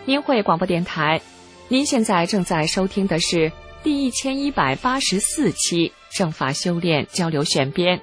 明慧广播电台，您现在正在收听的是第1184期正法修炼交流选编。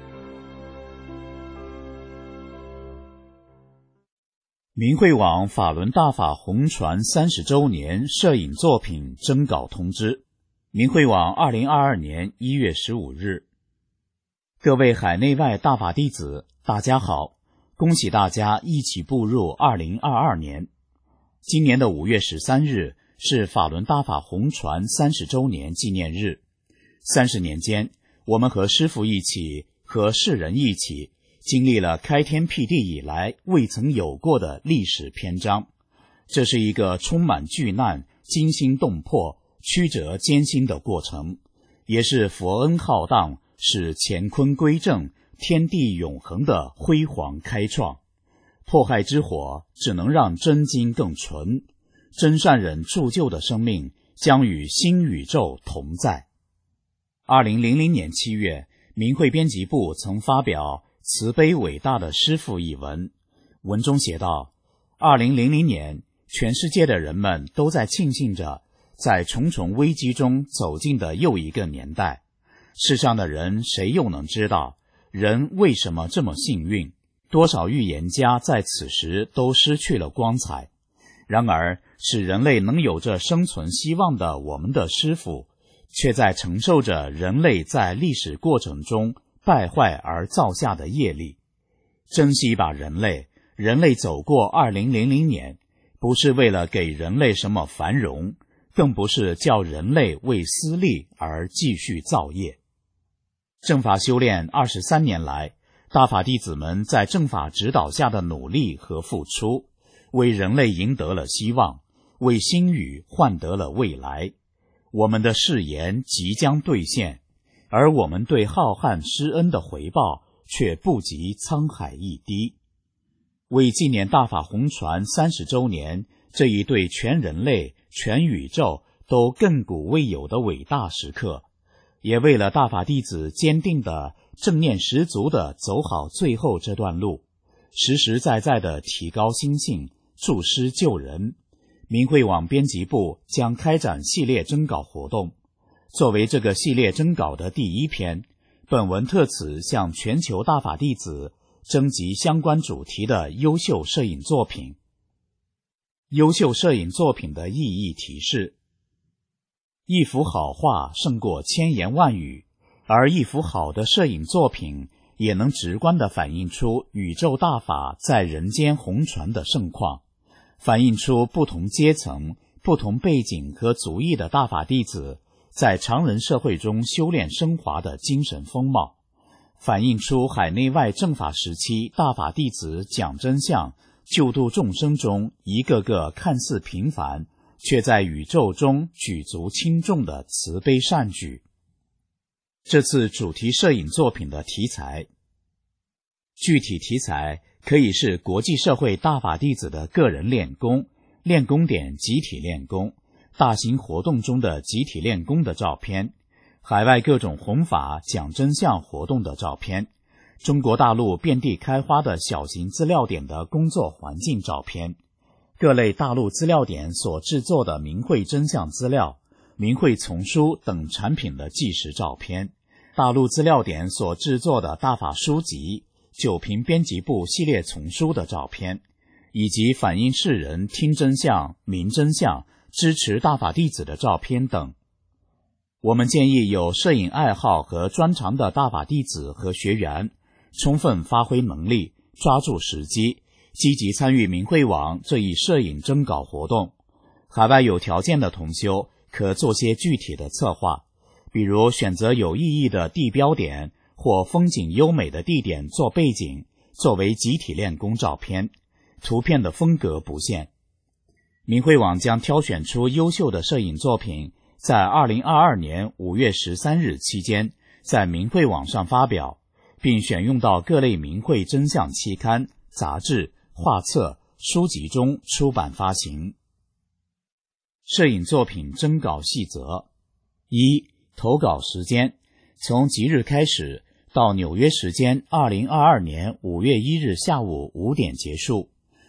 明慧网法轮大法红传30周年摄影作品征稿通知。明慧网2022年1月15日。各位海内外大法弟子，大家好，恭喜大家一起步入2022年。今年的5月13日是法轮大法红传30周年纪念日。30年间，我们和师父一起，和世人一起，经历了开天辟地以来未曾有过的历史篇章。这是一个充满巨难、惊心动魄、曲折艰辛的过程，也是佛恩浩荡，使乾坤归正、天地永恒的辉煌开创。迫害之火只能让真金更纯，真善忍铸就的生命将与新宇宙同在。2000年7月，明慧编辑部曾发表慈悲伟大的师父一文，文中写道：2000年，全世界的人们都在庆幸着在重重危机中走进的又一个年代。世上的人谁又能知道人为什么这么幸运？多少预言家在此时都失去了光彩。然而，使人类能有着生存希望的我们的师父，却在承受着人类在历史过程中败坏而造下的业力。珍惜吧人类走过2000年，不是为了给人类什么繁荣，更不是叫人类为私利而继续造业。正法修炼23年来，大法弟子们在正法指导下的努力和付出，为人类赢得了希望，为新宇换得了未来。我们的誓言即将兑现，而我们对浩瀚施恩的回报却不及沧海一滴。为纪念大法红传30周年这一对全人类、全宇宙都亘古未有的伟大时刻，也为了大法弟子坚定的正念十足的走好最后这段路，实实在在的提高心性，助师救人，明慧网编辑部将开展系列征稿活动。作为这个系列征稿的第一篇，本文特此向全球大法弟子征集相关主题的优秀摄影作品。优秀摄影作品的意义提示：一幅好画胜过千言万语，而一幅好的摄影作品也能直观地反映出宇宙大法在人间红传的盛况，反映出不同阶层、不同背景和族裔的大法弟子在常人社会中修炼升华的精神风貌，反映出海内外正法时期大法弟子讲真相、救度众生中一个个看似平凡，却在宇宙中举足轻重的慈悲善举。这次主题摄影作品的题材，具体题材可以是国际社会大法弟子的个人练功、练功点集体练功、大型活动中的集体练功的照片，海外各种弘法讲真相活动的照片，中国大陆遍地开花的小型资料点的工作环境照片，各类大陆资料点所制作的明慧真相资料、明慧丛书等产品的纪实照片，大陆资料点所制作的大法书籍、九平编辑部系列丛书的照片，以及反映世人听真相、明真相、支持大法弟子的照片等。我们建议有摄影爱好和专长的大法弟子和学员充分发挥能力，抓住时机，积极参与明慧网这一摄影征稿活动。海外有条件的同修可做些具体的策划，比如选择有意义的地标点或风景优美的地点做背景，作为集体练功照片，图片的风格不限。明慧网将挑选出优秀的摄影作品，在2022年5月13日期间在明慧网上发表，并选用到各类明慧真相期刊、杂志、画册、书籍中出版发行。摄影作品征稿细则：一、投稿时间，从即日开始到纽约时间2022年5月1日下午5点结束。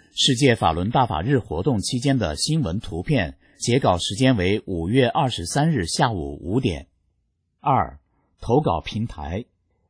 世界法轮大法日活动期间的新闻图片，截稿时间为5月23日下午5点。2. 投稿平台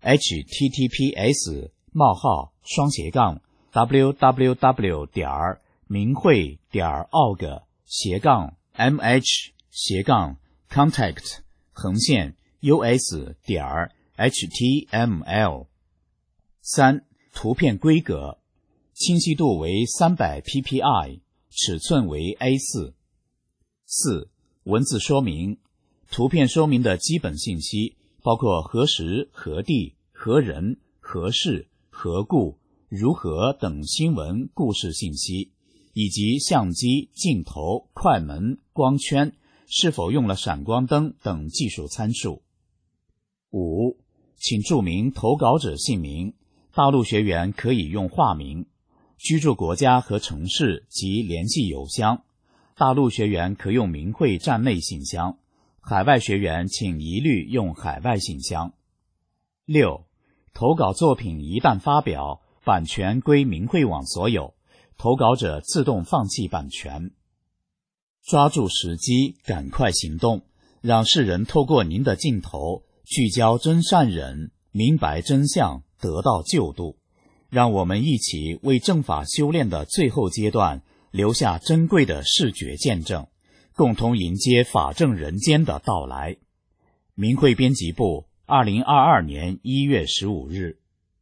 https://minhui.org/contact/us.html。 3. 图片规格，清晰度为300 ppi， 尺寸为 A4。 4. 文字说明，图片说明的基本信息包括何时、何地、何人、何事、何故、如何等新闻故事信息，以及相机、镜头、快门、光圈是否用了闪光灯等技术参数。5. 请注明投稿者姓名，大陆学员可以用化名，居住国家和城市及联系邮箱，大陆学员可用明慧站内信箱，海外学员请一律用海外信箱。6. 投稿作品一旦发表，版权归明慧网所有，投稿者自动放弃版权。抓住时机，赶快行动，让世人透过您的镜头聚焦真善忍，明白真相，得到救度。让我们一起为正法修炼的最后阶段留下珍贵的视觉见证，共同迎接法正人间的到来。明慧编辑部2022年1月15日。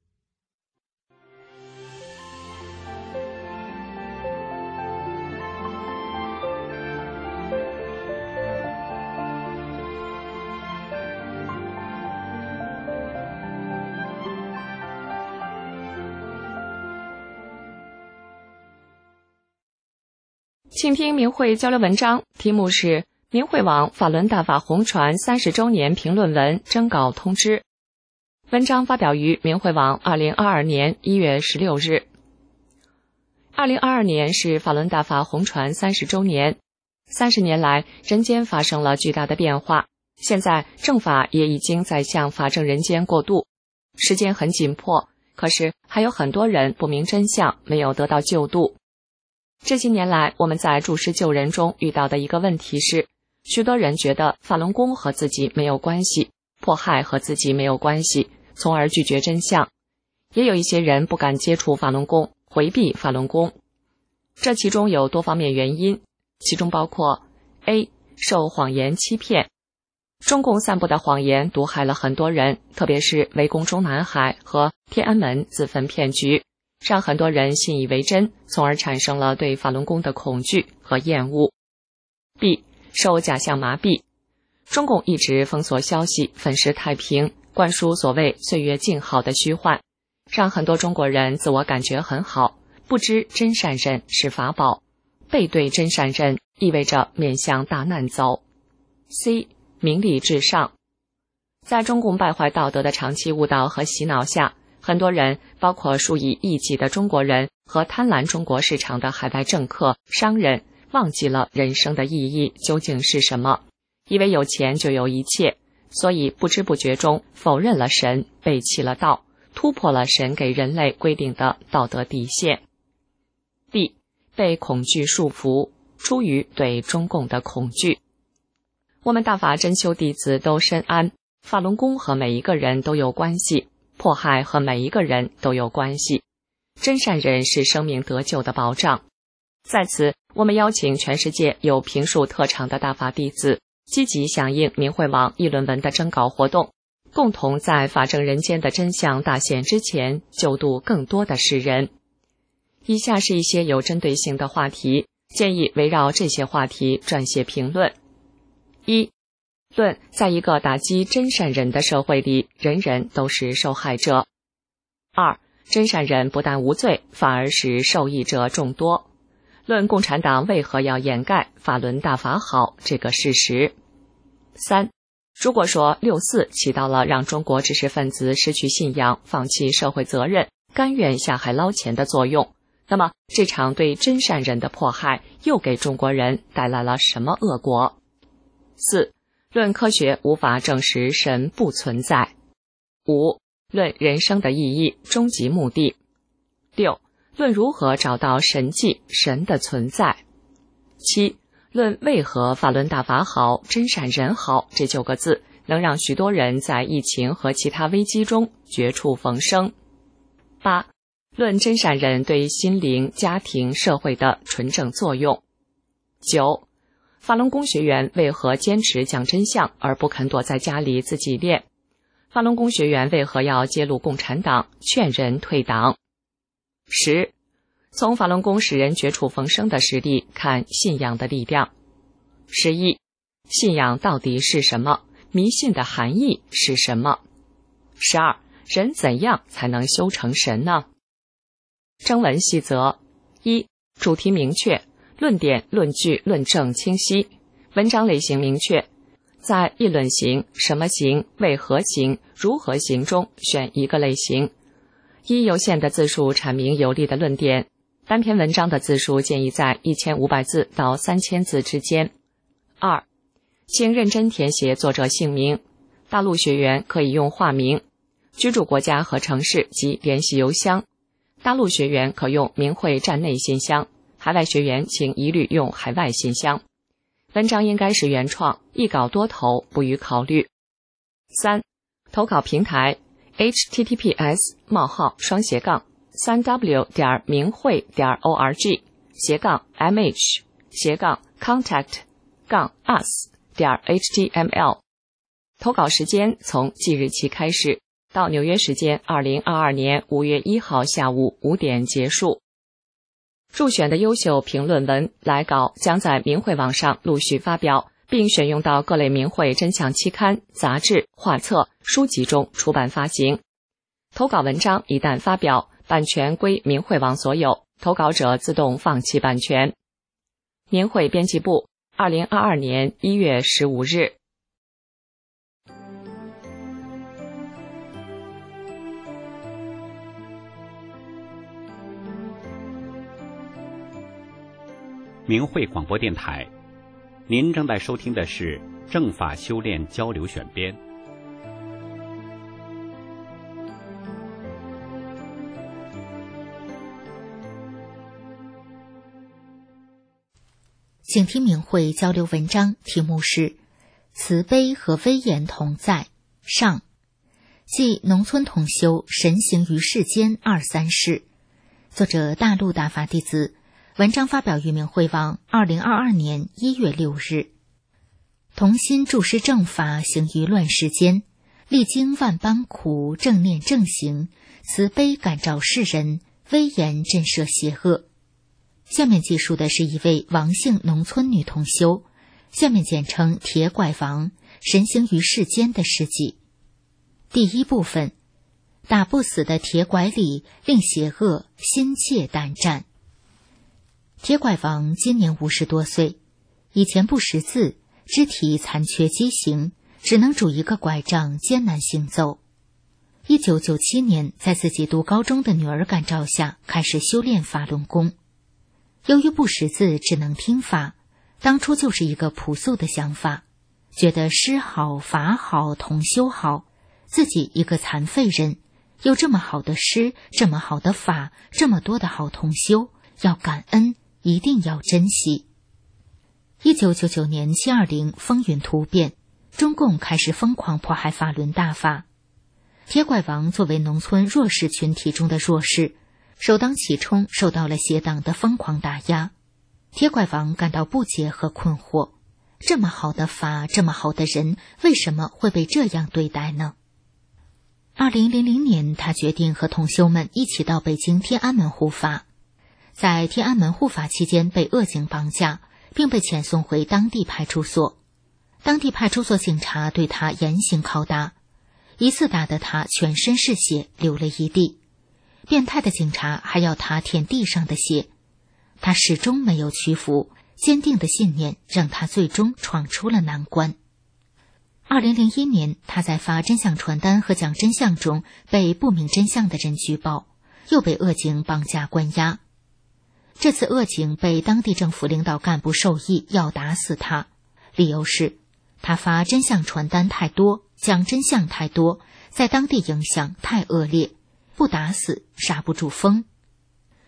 请听明慧交流文章，题目是明慧网法轮大法红传30周年评论文征稿通知。文章发表于明慧网2022年1月16日。2022年是法轮大法红传30周年。30年来，人间发生了巨大的变化，现在正法也已经在向法正人间过渡。时间很紧迫，可是还有很多人不明真相，没有得到救度。这些年来，我们在助师救人中遇到的一个问题是，许多人觉得法轮功和自己没有关系，迫害和自己没有关系，从而拒绝真相。也有一些人不敢接触法轮功，回避法轮功。这其中有多方面原因，其中包括 A. 受谎言欺骗。中共散布的谎言毒害了很多人，特别是围攻中南海和天安门自焚骗局，让很多人信以为真，从而产生了对法轮功的恐惧和厌恶。 B. 受假象麻痹。中共一直封锁消息，粉饰太平，灌输所谓岁月静好的虚幻，让很多中国人自我感觉很好，不知真善忍是法宝，背对真善忍意味着面向大难走。 C. 名利至上。在中共败坏道德的长期误导和洗脑下，很多人，包括数以亿计的中国人和贪婪中国市场的海外政客、商人，忘记了人生的意义究竟是什么，以为有钱就有一切，所以不知不觉中否认了神，背弃了道，突破了神给人类规定的道德底线。 D. 被恐惧束缚，出于对中共的恐惧。我们大法真修弟子都深谙，法轮功和每一个人都有关系，迫害和每一个人都有关系，真善忍是生命得救的保障。在此，我们邀请全世界有评述特长的大法弟子，积极响应明慧网议论文的征稿活动，共同在法正人间的真相大显之前，救度更多的世人。以下是一些有针对性的话题，建议围绕这些话题撰写评论。1. 论在一个打击真善忍的社会里，人人都是受害者。 2. 真善忍不但无罪，反而使受益者众多。论共产党为何要掩盖法轮大法好这个事实。 3. 如果说6·4起到了让中国知识分子失去信仰、放弃社会责任、甘愿下海捞钱的作用，那么这场对真善忍的迫害又给中国人带来了什么恶果？ 4. 论科学无法证实神不存在。 5. 论人生的意义、终极目的。 6. 论如何找到神迹，神的存在。7. 论为何法轮大法好，真善人好这9个字能让许多人在疫情和其他危机中绝处逢生。8. 论真善人对心灵、家庭、社会的纯正作用。9. 法轮功学员为何坚持讲真相而不肯躲在家里自己练？法轮功学员为何要揭露共产党，劝人退党？10. 从法轮功使人绝处逢生的实例看信仰的力量。11. 信仰到底是什么？迷信的含义是什么？12. 人怎样才能修成神呢？征文细则。1. 主题明确，论点、论据、论证清晰，文章类型明确，在议论型、什么型、为何型、如何型中选一个类型。依有限的字数阐明有力的论点，单篇文章的字数建议在1500字到3000字之间。2. 请认真填写作者姓名，大陆学员可以用化名，居住国家和城市及联系邮箱。大陆学员可用明慧站内信箱，海外学员请一律用海外信箱。文章应该是原创，一稿多投不予考虑。3. 投稿平台 https://minghui.org/contact-us.html。 投稿时间从即日起开始，到纽约时间2022年5月1号下午5点结束。入选的优秀评论文来稿将在明慧网上陆续发表，并选用到各类明慧真相期刊、杂志、画册、书籍中出版发行。投稿文章一旦发表，版权归明慧网所有，投稿者自动放弃版权。明慧编辑部2022年1月15日。 明慧广播电台，您正在收听的是正法修炼交流选编。 请听明慧交流文章，题目是慈悲和威严同在上，即农村同修神行于世间2-3事，作者大陆大法弟子，文章发表于明慧网2022年1月6日。同心注释正法，行于乱世间，历经万般苦，正念正行，慈悲感召世人，威严震慑邪恶。下面记述的是一位王姓农村女同修，下面简称铁拐王，神行于世间的事迹。第一部分，打不死的铁拐李，令邪恶心怯胆战。铁拐王今年50多岁，以前不识字，肢体残缺畸形，只能拄一个拐杖艰难行走。1997年，在自己读高中的女儿感召下，开始修炼法轮功。由于不识字，只能听法，当初就是一个朴素的想法，觉得师好法好同修好，自己一个残废人，有这么好的师，这么好的法，这么多的好同修，要感恩，一定要珍惜。1999年720风云突变，中共开始疯狂迫害法轮大法。铁拐王作为农村弱势群体中的弱势，首当其冲受到了邪党的疯狂打压。铁拐王感到不解和困惑，这么好的法，这么好的人，为什么会被这样对待呢？2000年，他决定和同修们一起到北京天安门护法。在天安门护法期间被恶警绑架，并被遣送回当地派出所。当地派出所警察对他严刑拷打，一次打得他全身是血，流了一地。变态的警察还要他舔地上的血，他始终没有屈服，坚定的信念让他最终闯出了难关。2001年，他在发真相传单和讲真相中被不明真相的人举报，又被恶警绑架关押。这次恶警被当地政府领导干部授意要打死他，理由是他发真相传单太多，讲真相太多，在当地影响太恶劣，不打死刹不住风。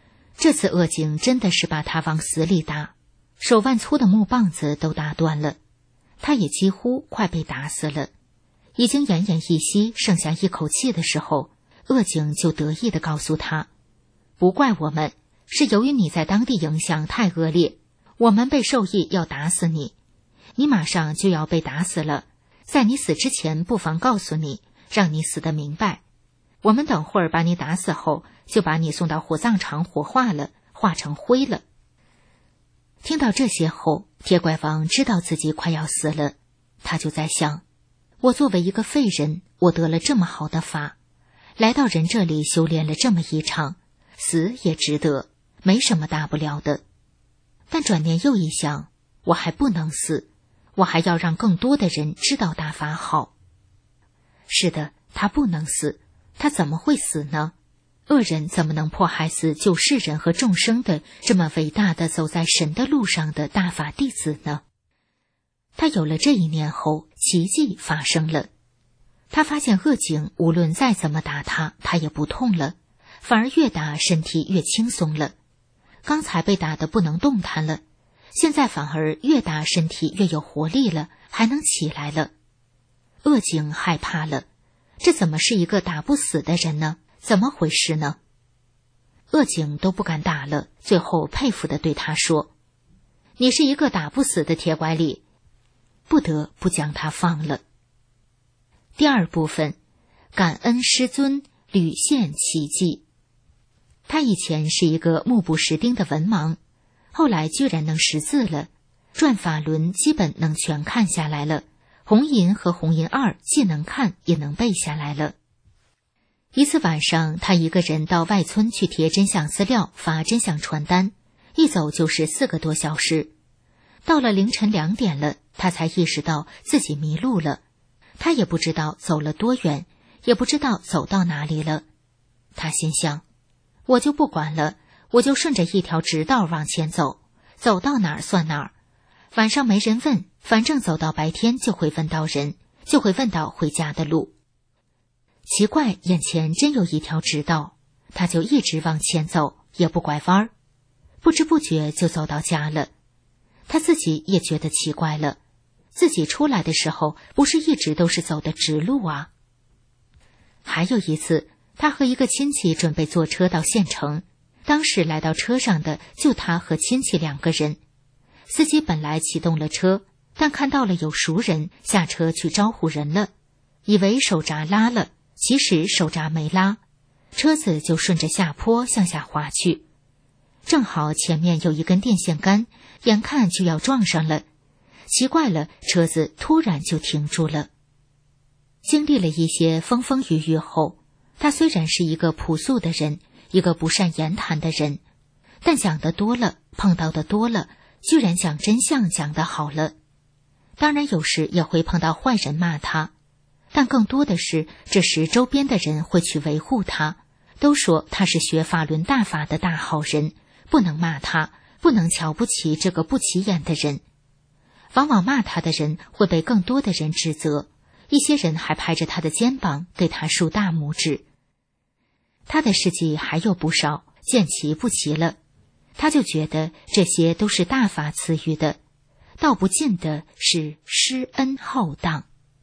这次恶警真的是把他往死里打，手腕粗的木棒子都打断了，他也几乎快被打死了。已经奄奄一息，剩下一口气的时候，恶警就得意地告诉他，不怪我们，是由于你在当地影响太恶劣，我们被授意要打死你，你马上就要被打死了，在你死之前不妨告诉你，让你死得明白，我们等会儿把你打死后，就把你送到火葬场火化了，化成灰了。听到这些后，铁拐王知道自己快要死了，他就在想，我作为一个废人，我得了这么好的法，来到人这里修炼了这么一场，死也值得，没什么大不了的。但转念又一想，我还不能死，我还要让更多的人知道大法好。是的，他不能死，他怎么会死呢？恶人怎么能迫害死救世人和众生的这么伟大的走在神的路上的大法弟子呢？他有了这一念后，奇迹发生了。他发现恶警无论再怎么打他，他也不痛了，反而越打身体越轻松了。刚才被打得不能动弹了，现在反而越打身体越有活力了，还能起来了。恶警害怕了，这怎么是一个打不死的人呢？怎么回事呢？恶警都不敢打了，最后佩服地对他说，你是一个打不死的铁拐李，不得不将他放了。第二部分，感恩师尊屡现奇迹。他以前是一个目不识丁的文盲，后来居然能识字了，转法轮基本能全看下来了，红银和红银二既能看也能背下来了。一次晚上，他一个人到外村去贴真相资料，发真相传单，一走就是4个多小时。到了凌晨2点了，他才意识到自己迷路了。他也不知道走了多远，也不知道走到哪里了。他心想，我就不管了，我就顺着一条直道往前走，走到哪儿算哪儿。晚上没人问，反正走到白天就会问到人，就会问到回家的路。奇怪，眼前真有一条直道，他就一直往前走，也不拐弯儿，不知不觉就走到家了。他自己也觉得奇怪了，自己出来的时候不是一直都是走的直路啊。还有一次，他和一个亲戚准备坐车到县城，当时来到车上的就他和亲戚2个人。司机本来启动了车，但看到了有熟人，下车去招呼人了，以为手闸拉了，其实手闸没拉，车子就顺着下坡向下滑去。正好前面有一根电线杆，眼看就要撞上了，奇怪了，车子突然就停住了。经历了一些风风雨雨后，他虽然是一个朴素的人，一个不善言谈的人，但讲得多了，碰到的多了，居然讲真相讲得好了。当然有时也会碰到坏人骂他，但更多的是这时周边的人会去维护他，都说他是学法轮大法的大好人，不能骂他，不能瞧不起这个不起眼的人。往往骂他的人会被更多的人指责，一些人还拍着他的肩膀给他竖大拇指。他的事迹还有不少，见其不齐了，他就觉得这些都是大法赐予的，道不尽的是施恩浩荡。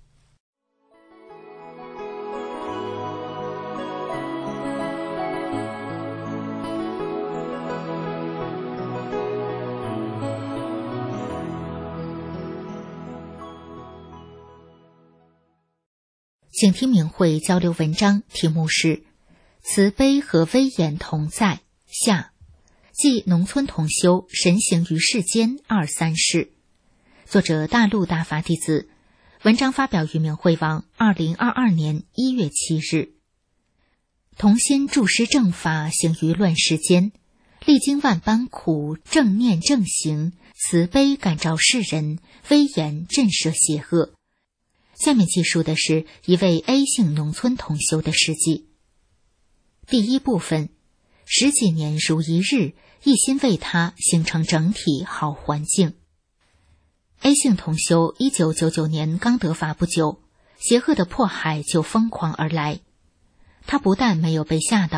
请听明慧交流文章，题目是慈悲和威严同在下，即农村同修神行于世间23世。作者大陆大法弟子，文章发表于明慧网2022年1月7日。同心助师正法，行于乱世间，历经万般苦，正念正行，慈悲感召世人，威严震慑邪恶。下面记述的是一位 A 姓农村同修的事迹。第一部分，10几年如一日，一心为他形成整体好环境。A 姓同修1999年刚得法不久，邪恶的迫害就疯狂而来。他不但没有被吓倒，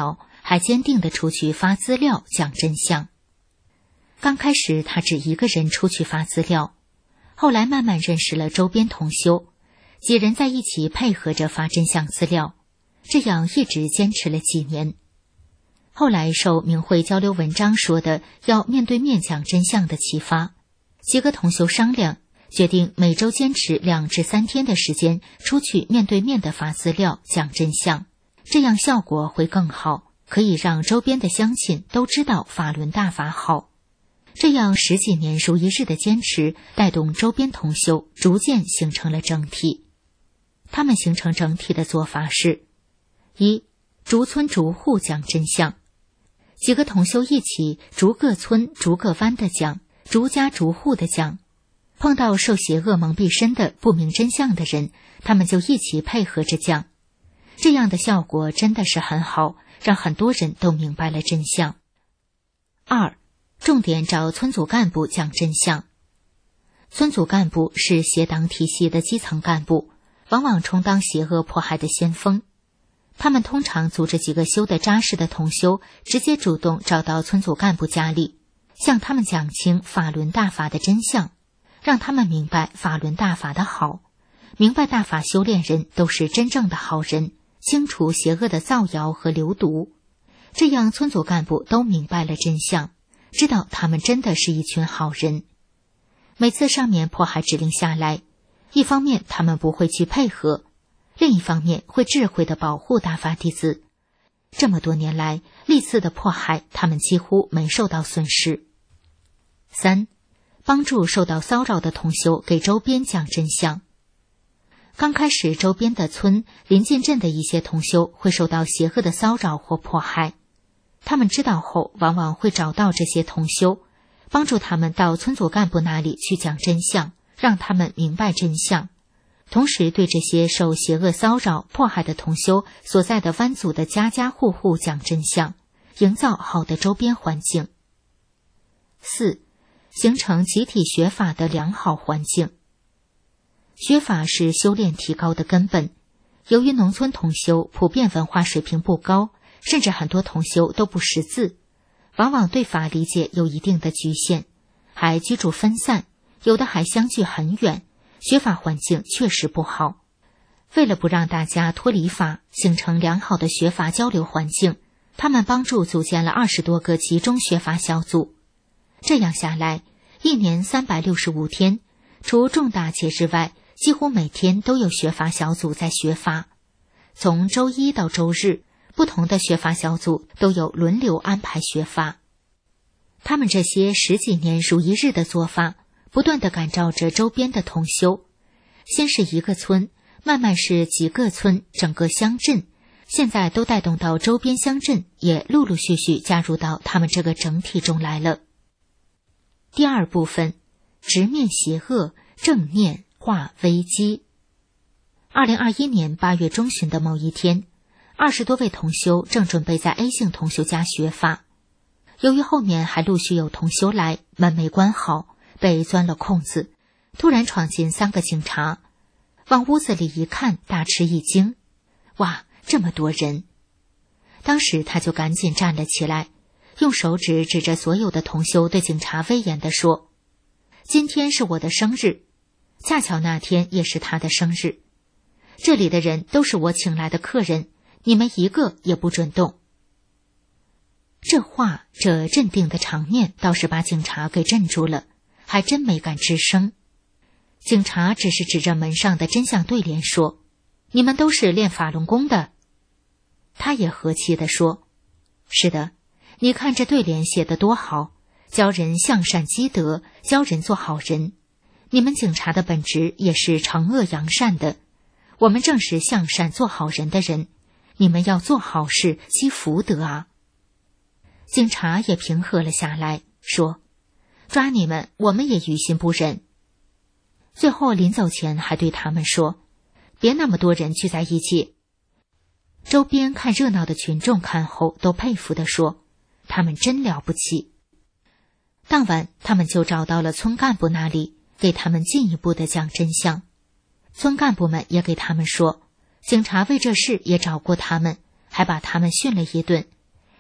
还坚定地出去发资料讲真相。刚开始他只一个人出去发资料，后来慢慢认识了周边同修，几人在一起配合着发真相资料，这样一直坚持了几年。后来受明慧交流文章说的要面对面讲真相的启发，几个同修商量，决定每周坚持2至3天的时间出去面对面的发资料讲真相，这样效果会更好，可以让周边的乡亲都知道法轮大法好。这样10几年如一日的坚持，带动周边同修逐渐形成了整体。他们形成整体的做法是：一、逐村逐户讲真相，几个同修一起逐个村逐个湾的讲，逐家逐户的讲。碰到受邪恶蒙蔽身的不明真相的人，他们就一起配合着讲，这样的效果真的是很好，让很多人都明白了真相。2、重点找村组干部讲真相。村组干部是邪党体系的基层干部，往往充当邪恶迫害的先锋。他们通常组织几个修得扎实的同修，直接主动找到村组干部家里，向他们讲清法轮大法的真相，让他们明白法轮大法的好，明白大法修炼人都是真正的好人，清除邪恶的造谣和流毒。这样村组干部都明白了真相，知道他们真的是一群好人。每次上面迫害指令下来，一方面他们不会去配合，另一方面会智慧地保护大法弟子。这么多年来，历次的迫害他们几乎没受到损失。3、帮助受到骚扰的同修给周边讲真相。刚开始周边的村、邻近镇的一些同修会受到邪恶的骚扰或迫害，他们知道后往往会找到这些同修，帮助他们到村组干部那里去讲真相，让他们明白真相，同时对这些受邪恶骚扰迫害的同修所在的湾组的家家户户讲真相，营造好的周边环境。4、形成集体学法的良好环境。学法是修炼提高的根本，由于农村同修普遍文化水平不高，甚至很多同修都不识字，往往对法理解有一定的局限，还居住分散，有的还相距很远，学法环境确实不好。为了不让大家脱离法，形成良好的学法交流环境，他们帮助组建了20多个集中学法小组。这样下来，一年365天，除重大节日外，几乎每天都有学法小组在学法。从周一到周日，不同的学法小组都有轮流安排学法。他们这些10几年如一日的做法，不断地感召着周边的同修，先是一个村，慢慢是几个村，整个乡镇，现在都带动到周边乡镇，也陆陆续续加入到他们这个整体中来了。第2部分，直面邪恶，正念化危机。2021年8月中旬的某一天，20多位同修正准备在 A 姓同修家学法，由于后面还陆续有同修来，门没关好，被钻了空子，突然闯进3个警察，往屋子里一看，大吃一惊，哇，这么多人！当时他就赶紧站了起来，用手指指着所有的同修，对警察威严地说：今天是我的生日，恰巧那天也是他的生日，这里的人都是我请来的客人，你们一个也不准动。这话，这镇定的场面倒是把警察给镇住了，还真没敢吱声。警察只是指着门上的真相对联说：你们都是练法轮功的。他也和气地说：是的，你看这对联写得多好，教人向善积德，教人做好人。你们警察的本质也是惩恶扬善的，我们正是向善做好人的人，你们要做好事，积福德啊。警察也平和了下来，说：抓你们，我们也于心不忍。最后临走前还对他们说：别那么多人聚在一起。周边看热闹的群众看后都佩服地说：他们真了不起。当晚他们就找到了村干部那里，给他们进一步的讲真相。村干部们也给他们说，警察为这事也找过他们，还把他们训了一顿，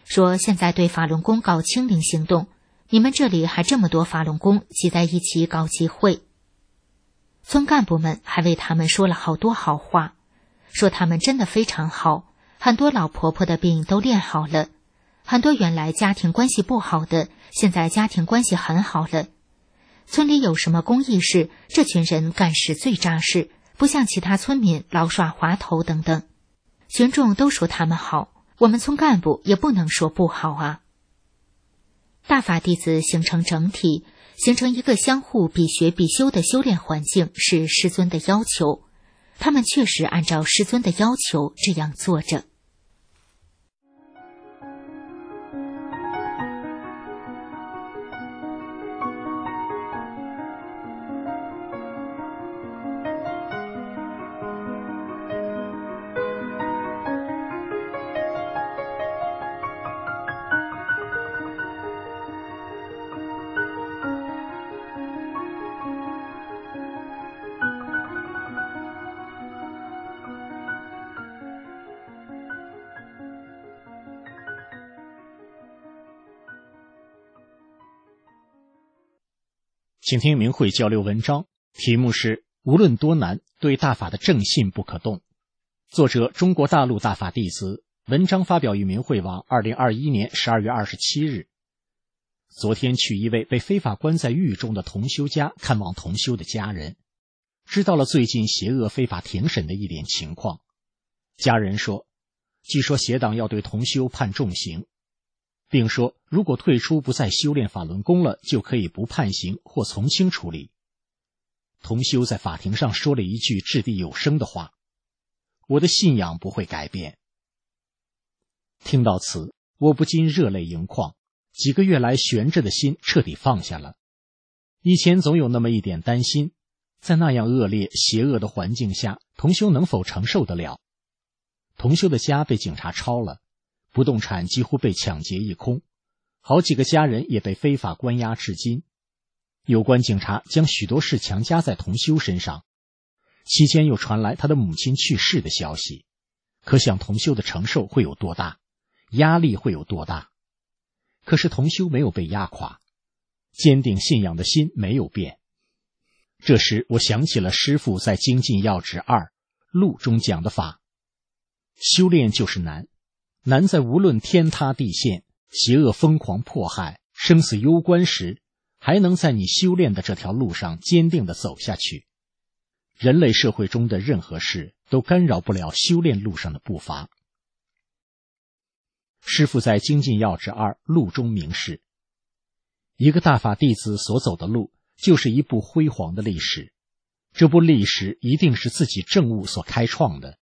说现在对法轮功搞清零行动，你们这里还这么多法轮功挤在一起搞集会。村干部们还为他们说了好多好话，说他们真的非常好，很多老婆婆的病都练好了，很多原来家庭关系不好的，现在家庭关系很好了。村里有什么公益事，这群人干事最扎实，不像其他村民老耍滑头等等。群众都说他们好，我们村干部也不能说不好啊。大法弟子形成整体，形成一个相互必学必修的修炼环境，是师尊的要求。他们确实按照师尊的要求这样做着。 请听明慧交流文章，题目是无论多难，对大法的正信不可动。作者中国大陆大法弟子，文章发表于明慧网2021年12月27日。昨天去一位被非法关在狱中的同修家看望同修的家人，知道了最近邪恶非法庭审的一点情况。家人说，据说邪党要对同修判重刑，并说如果退出不再修炼法轮功了，就可以不判刑或从轻处理。同修在法庭上说了一句掷地有声的话：我的信仰不会改变。听到此，我不禁热泪盈眶，几个月来悬着的心彻底放下了。以前总有那么一点担心，在那样恶劣邪恶的环境下，同修能否承受得了？同修的家被警察抄了，不动产几乎被抢劫一空，好几个家人也被非法关押至今。有关警察将许多事强加在同修身上，期间又传来他的母亲去世的消息，可想同修的承受会有多大，压力会有多大。可是同修没有被压垮，坚定信仰的心没有变。这时我想起了师父在《精进要旨2录》中讲的法，修炼就是难，难在无论天塌地陷，邪恶疯狂迫害，生死攸关时，还能在你修炼的这条路上坚定地走下去。人类社会中的任何事都干扰不了修炼路上的步伐。师父在《精进要旨2录》中明示，一个大法弟子所走的路就是一部辉煌的历史，这部历史一定是自己政务所开创的。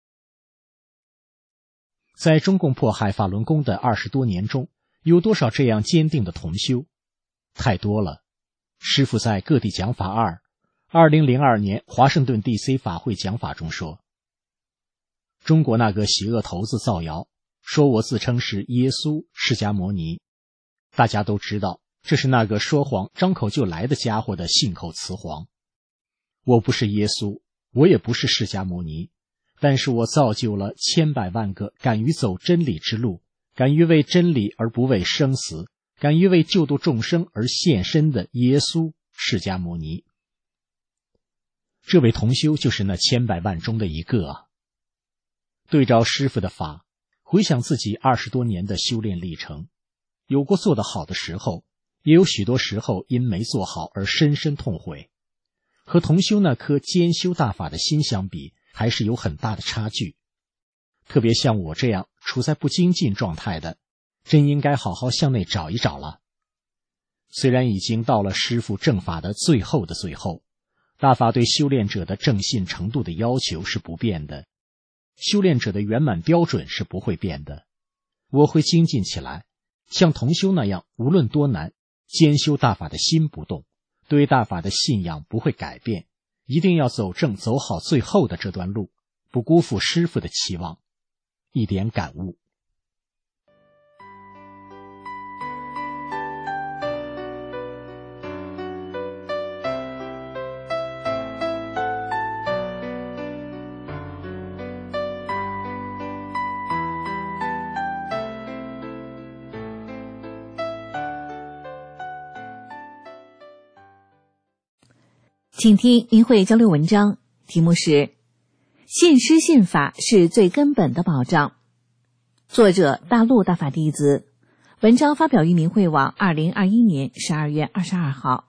在中共迫害法轮功的20多年中，有多少这样坚定的同修？太多了。师父在各地讲法2002年华盛顿 DC 法会讲法中说，中国那个邪恶头子造谣，说我自称是耶稣、释迦牟尼。大家都知道，这是那个说谎张口就来的家伙的信口雌黄。我不是耶稣，我也不是释迦牟尼，但是我造就了千百万个敢于走真理之路，敢于为真理而不畏生死，敢于为救度众生而献身的耶稣、释迦牟尼。这位同修就是那千百万中的一个啊。对照师父的法，回想自己20多年的修炼历程，有过做得好的时候，也有许多时候因没做好而深深痛悔。和同修那颗兼修大法的心相比，还是有很大的差距。特别像我这样处在不精进状态的，真应该好好向内找一找了。虽然已经到了师父正法的最后的最后，大法对修炼者的正信程度的要求是不变的，修炼者的圆满标准是不会变的。我会精进起来，像同修那样，无论多难，兼修大法的心不动，对大法的信仰不会改变，一定要走正走好最后的这段路，不辜负师父的期望。一点感悟。 请听明慧交流文章，题目是信师信法是最根本的保障。作者大陆大法弟子，文章发表于明慧网2021年12月22号。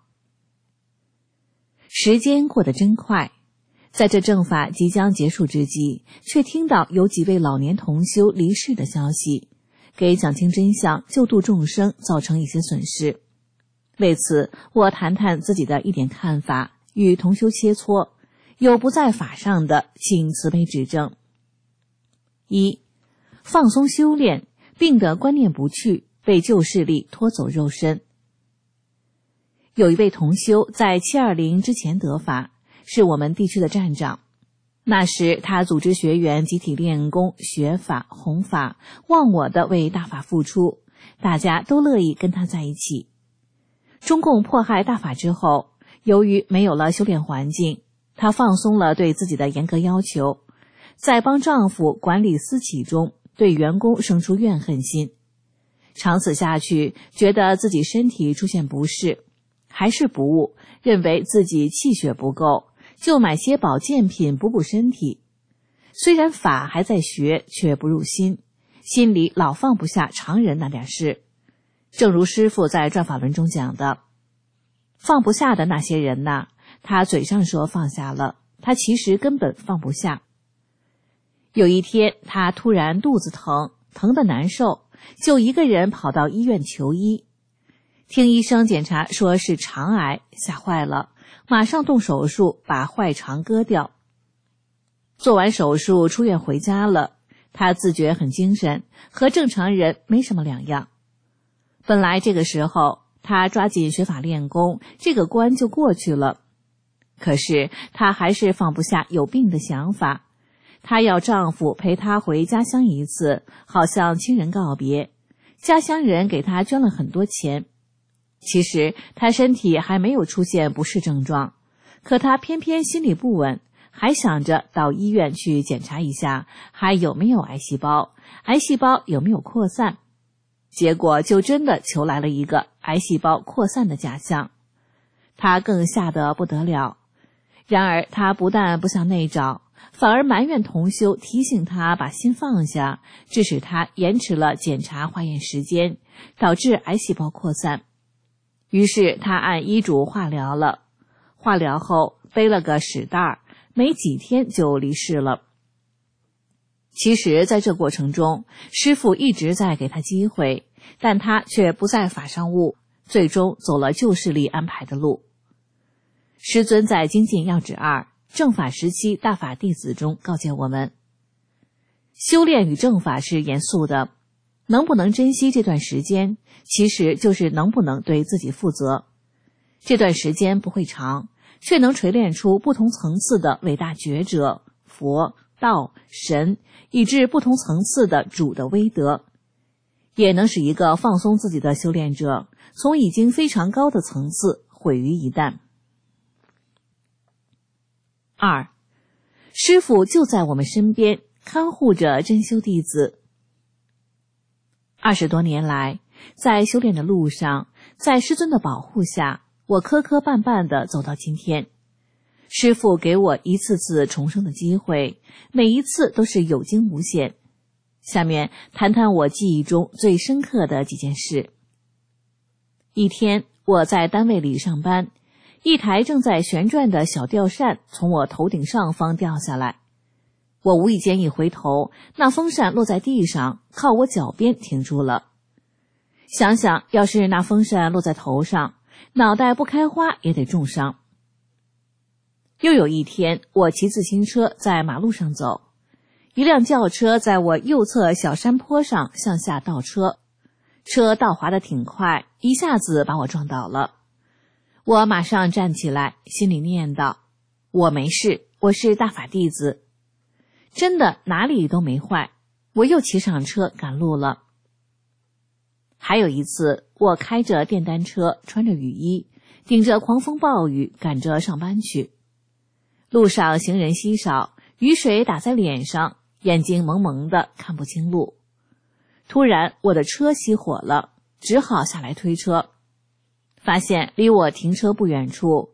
时间过得真快，在这正法即将结束之际，却听到有几位老年同修离世的消息，给讲清真相、救度众生造成一些损失。为此，我谈谈自己的一点看法，与同修切磋，有不在法上的，请慈悲指正。一、放松修炼，病的观念不去，被旧势力拖走肉身。有一位同修在720之前得法，是我们地区的站长。那时他组织学员集体练功、学法、弘法，忘我的为大法付出，大家都乐意跟他在一起。中共迫害大法之后，由于没有了修炼环境，她放松了对自己的严格要求，在帮丈夫管理私企中，对员工生出怨恨心。长此下去，觉得自己身体出现不适，还是不悟，认为自己气血不够，就买些保健品补补身体。虽然法还在学，却不入心，心里老放不下常人那点事。正如师父在转法轮中讲的，放不下的那些人呐，他嘴上说放下了，他其实根本放不下。有一天，他突然肚子疼，疼得难受，就一个人跑到医院求医。听医生检查说是肠癌，吓坏了，马上动手术把坏肠割掉。做完手术出院回家了，他自觉很精神，和正常人没什么两样。本来这个时候他抓紧学法练功，这个关就过去了。可是他还是放不下有病的想法，她要丈夫陪她回家乡一次，好向亲人告别。家乡人给她捐了很多钱。其实她身体还没有出现不适症状，可她偏偏心里不稳，还想着到医院去检查一下还有没有癌细胞，癌细胞有没有扩散。结果就真的求来了一个癌细胞扩散的假象，她更吓得不得了。然而她不但不向内找，反而埋怨同修提醒她把心放下，致使她延迟了检查化验时间，导致癌细胞扩散。于是她按医嘱化疗了，化疗后背了个屎袋，没几天就离世了。其实在这过程中，师父一直在给他机会，但他却不在法上悟，最终走了旧势力安排的路。师尊在精进要旨2正法时期大法弟子中告诫我们，修炼与正法是严肃的，能不能珍惜这段时间，其实就是能不能对自己负责。这段时间不会长，却能锤炼出不同层次的伟大觉者、佛、道、神，以至不同层次的主的威德，也能使一个放松自己的修炼者从已经非常高的层次毁于一旦。2. 师父就在我们身边，看护着真修弟子。20多年来，在修炼的路上，在师尊的保护下，我磕磕绊绊地走到今天。师父给我一次次重生的机会，每一次都是有惊无险。下面谈谈我记忆中最深刻的几件事。一天，我在单位里上班，一台正在旋转的小吊扇从我头顶上方掉下来。我无意间一回头，那风扇落在地上，靠我脚边停住了。想想要是那风扇落在头上，脑袋不开花也得重伤。又有一天，我骑自行车在马路上走，一辆轿车在我右侧小山坡上向下倒车，车倒滑得挺快，一下子把我撞倒了。我马上站起来，心里念叨，我没事，我是大法弟子。真的哪里都没坏，我又骑上车赶路了。还有一次，我开着电单车，穿着雨衣，顶着狂风暴雨赶着上班去。路上行人稀少，雨水打在脸上，眼睛蒙蒙的看不清路。突然我的车熄火了，只好下来推车。发现离我停车不远处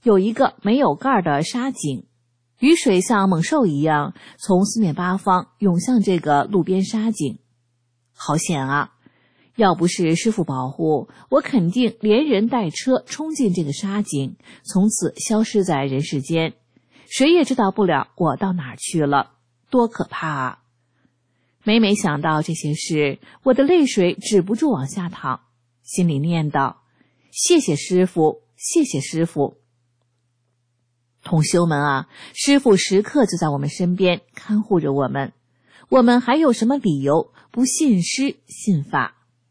有一个没有盖的沙井，雨水像猛兽一样从四面八方涌向这个路边沙井。好险啊！要不是师父保护，我肯定连人带车冲进这个沙井，从此消失在人世间，谁也知道不了我到哪儿去了，多可怕啊！每每想到这些事，我的泪水止不住往下淌，心里念叨：谢谢师父，谢谢师父。同修们啊，师父时刻就在我们身边看护着我们，我们还有什么理由不信师信法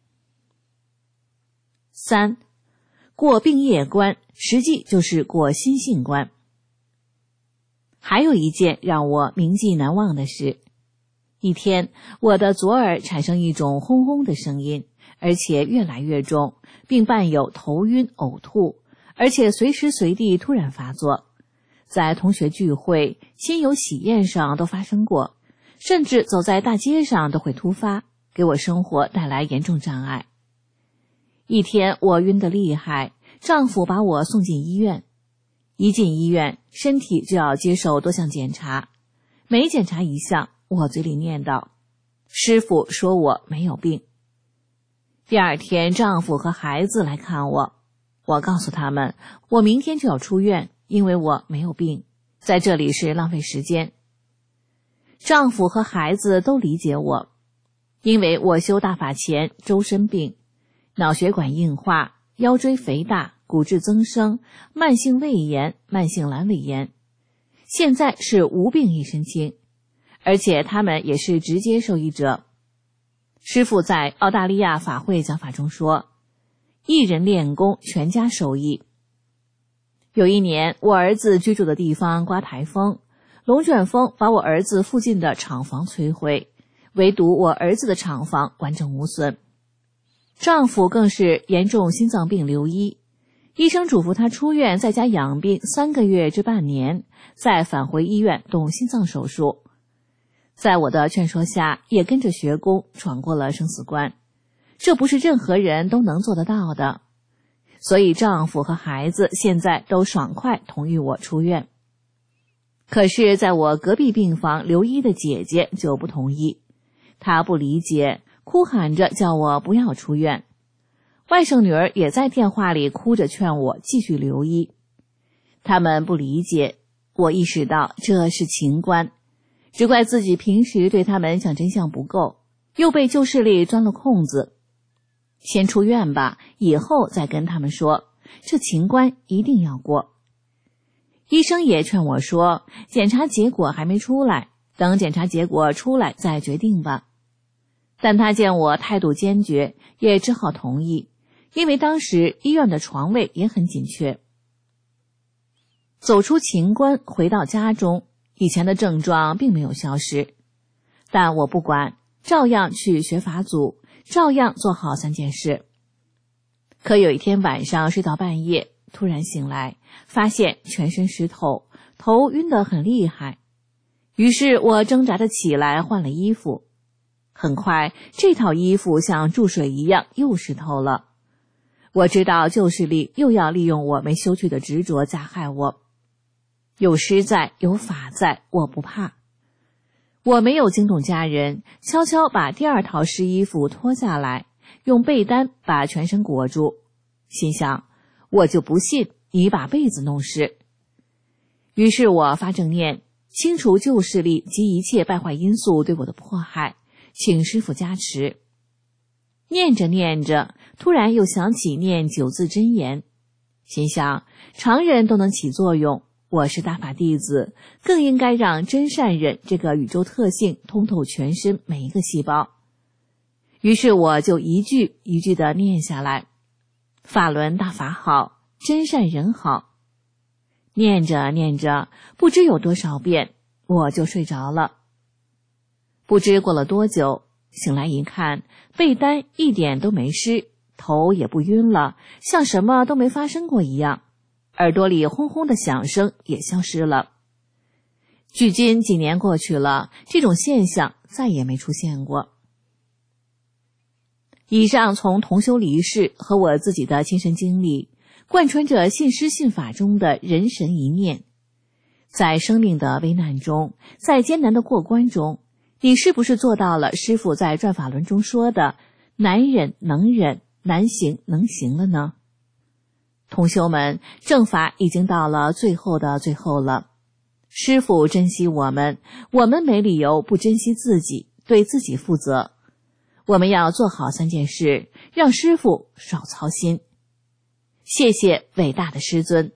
？3. 过病业关，实际就是过心性关。还有一件让我铭记难忘的事，一天，我的左耳产生一种轰轰的声音，而且越来越重，并伴有头晕、呕吐，而且随时随地突然发作。在同学聚会、亲友喜宴上都发生过，甚至走在大街上都会突发，给我生活带来严重障碍。一天我晕得厉害，丈夫把我送进医院。一进医院，身体就要接受多项检查，每检查一项，我嘴里念叨：师父说我没有病。第二天，丈夫和孩子来看我，我告诉他们，我明天就要出院，因为我没有病，在这里是浪费时间。丈夫和孩子都理解我，因为我修大法前周身病，脑血管硬化、腰椎肥大、骨质增生、慢性胃炎、慢性阑尾炎，现在是无病一身轻，而且他们也是直接受益者。师父在澳大利亚法会讲法中说，一人练功，全家受益。有一年，我儿子居住的地方刮台风，龙卷风把我儿子附近的厂房摧毁，唯独我儿子的厂房完整无损。丈夫更是严重心脏病留医，医生嘱咐他出院在家养病3个月至半年，再返回医院动心脏手术。在我的劝说下，也跟着学功，闯过了生死关。这不是任何人都能做得到的，所以丈夫和孩子现在都爽快同意我出院。可是在我隔壁病房留医的姐姐就不同意，她不理解，哭喊着叫我不要出院。外甥女儿也在电话里哭着劝我继续留医。他们不理解，我意识到这是情关，只怪自己平时对他们讲真相不够，又被旧势力钻了空子。先出院吧，以后再跟他们说，这情关一定要过。医生也劝我说，检查结果还没出来，等检查结果出来再决定吧。但他见我态度坚决，也只好同意，因为当时医院的床位也很紧缺。走出情关，回到家中，以前的症状并没有消失，但我不管，照样去学法祖，照样做好3件事。可有一天晚上睡到半夜，突然醒来，发现全身湿透，头晕得很厉害。于是我挣扎着起来换了衣服，很快这套衣服像注水一样又湿透了。我知道旧势力又要利用我没休去的执着加害我，有师在，有法在，我不怕。我没有惊动家人，悄悄把第2套湿衣服脱下来，用被单把全身裹住，心想，我就不信你把被子弄湿。于是我发正念，清除旧势力及一切败坏因素对我的迫害，请师父加持。念着念着，突然又想起念9字真言，心想，常人都能起作用，我是大法弟子，更应该让真善忍这个宇宙特性通透全身每一个细胞。于是我就一句一句地念下来，法轮大法好，真善人好。念着念着，不知有多少遍，我就睡着了。不知过了多久，醒来一看，被单一点都没湿，头也不晕了，像什么都没发生过一样，耳朵里轰轰的响声也消失了。距今几年过去了，这种现象再也没出现过。以上从同修离世和我自己的亲身经历， 贯穿着信师信法中的人神一面。在生命的危难中，在艰难的过关中，你是不是做到了师父在转法轮中说的难忍能忍，难行能行了呢？同修们，正法已经到了最后的最后了。师父珍惜我们，我们没理由不珍惜自己，对自己负责。我们要做好3件事，让师父少操心。谢谢伟大的师尊。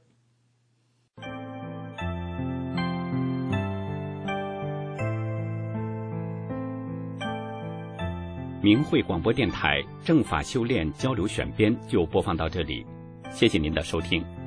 明慧广播电台正法修炼交流选编就播放到这里，谢谢您的收听。